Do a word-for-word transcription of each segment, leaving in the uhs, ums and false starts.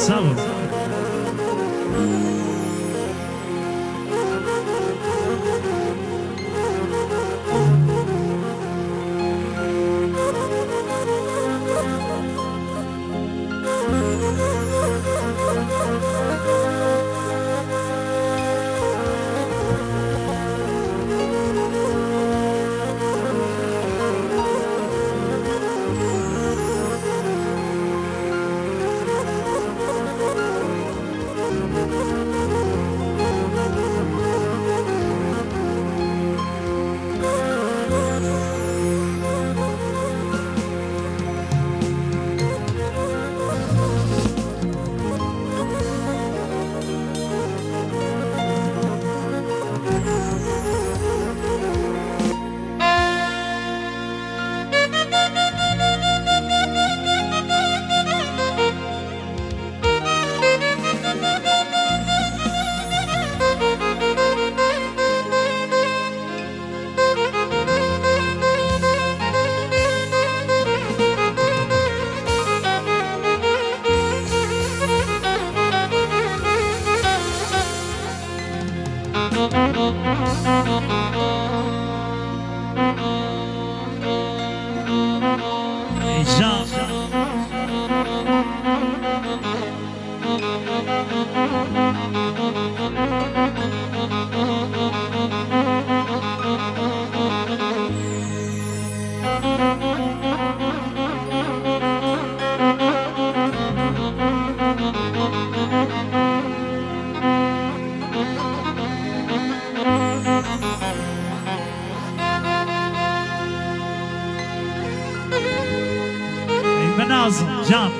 صبر بنازم جان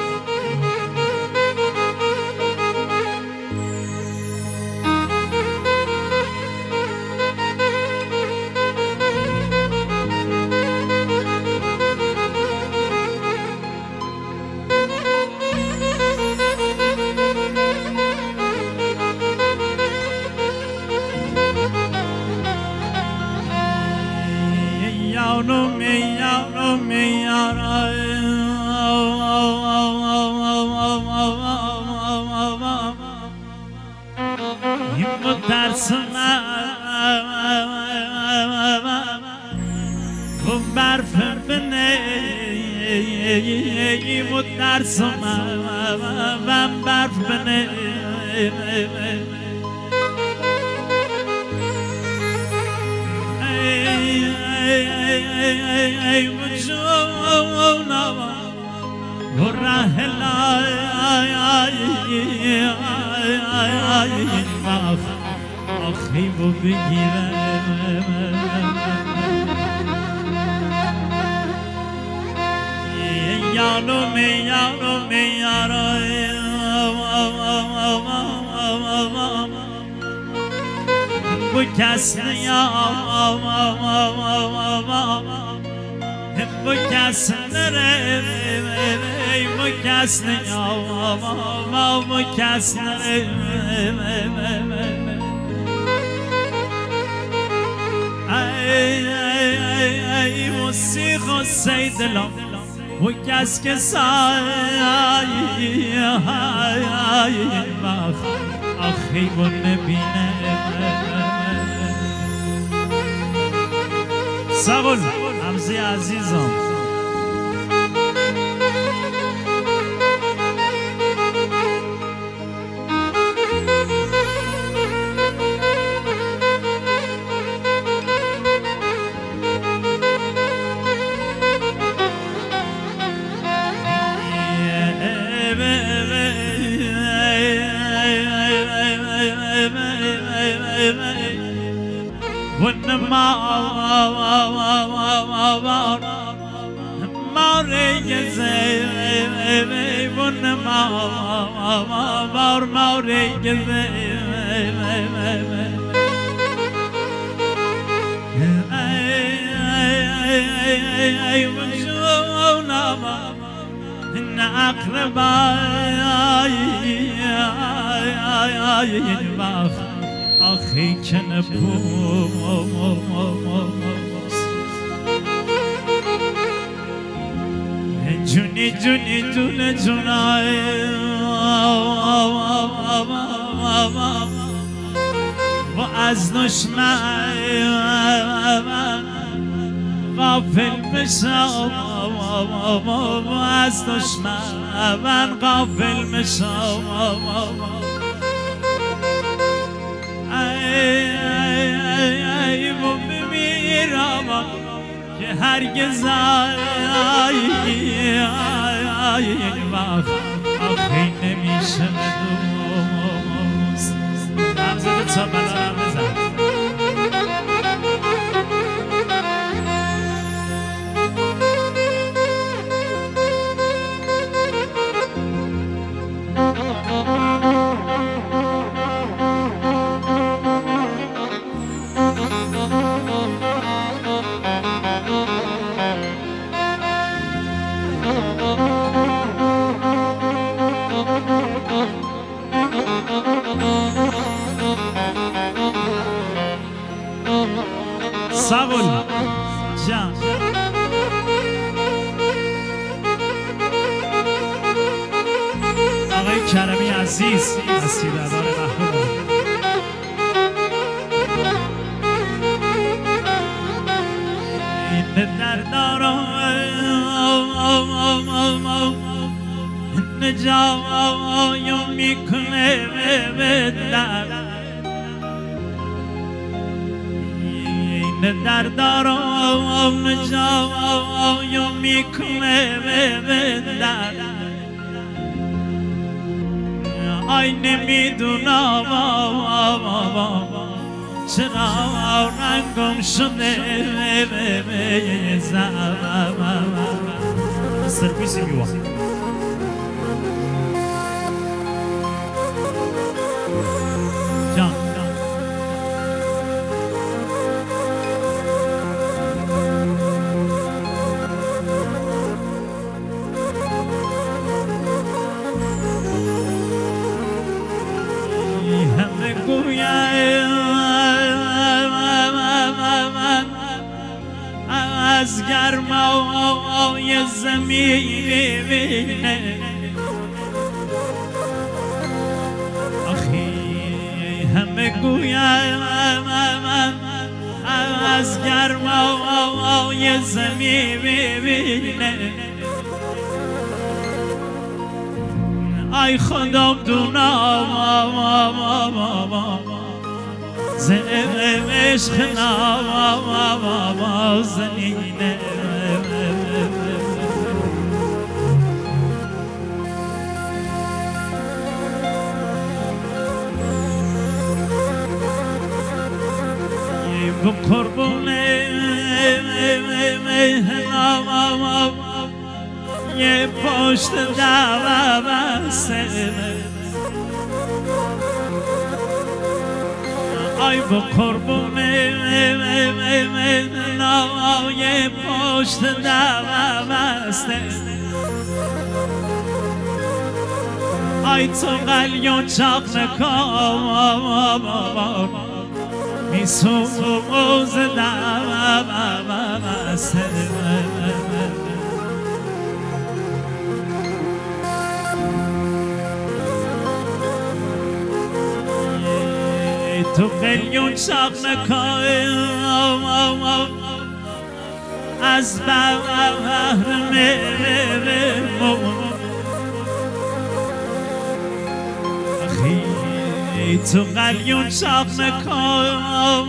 yavrum ey yavrum ey yavrum bu tersine bu berfim beni bu tersine ben berf beni ey vücuduna vurrahla ay ay ay ay bak ahi bu bigire yavrum ey yavrum ey yavrum bu kesne ya bu kesnere bu kesne ya bu kesnere ay ay ay ay musiqo seydelam bu keske say ay ay ay bak ahi bu nebine sağ ol Hamzi azizim Bunma mare gezey bunma mare gezey ay vücuduna akraba ay ay ay bak ahi kenepus جونی جونی جون جونای و از دشمن غافل بشم و از دشمن غافل بشم ای و بمیرم که هرگز این وقت آخی نمیشه دوست همزده تا بلارم بزن ساول جان آقای کرمی عزیز هستی دادار محبوب این دردارم نجایم میکنه به درد دردارم نجایم میکنه به درد آی نمیدونم چرا رنگم شده به زمان سرویسی میوه جان از گرمای زمینه آخی همه گویم از گرمای زمینه ای خدا دونم زم عشق نازنینه با قربونه مهنام یه پشت دوسته ای با قربونه نای پشت دوسته ای تو قلیون چاق نکام میسوز دوسته تو قلیون چاق نکام از بحر مهرمون اخی تو قلیون چاق نکام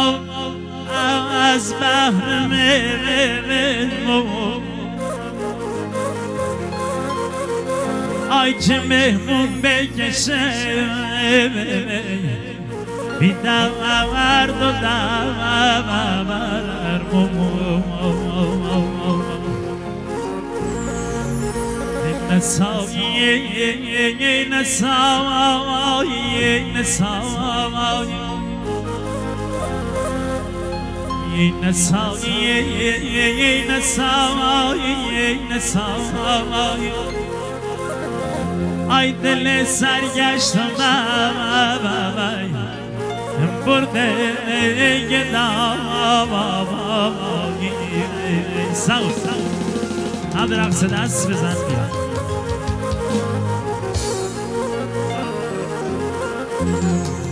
از بحر مهرمون آی که مهمون بکشه بی دورد و دور نسایی نسایی نسایی نسایی نسایی نسایی ای دل سرگشتم برده گدام ساو صد رقص دست بزن بیا.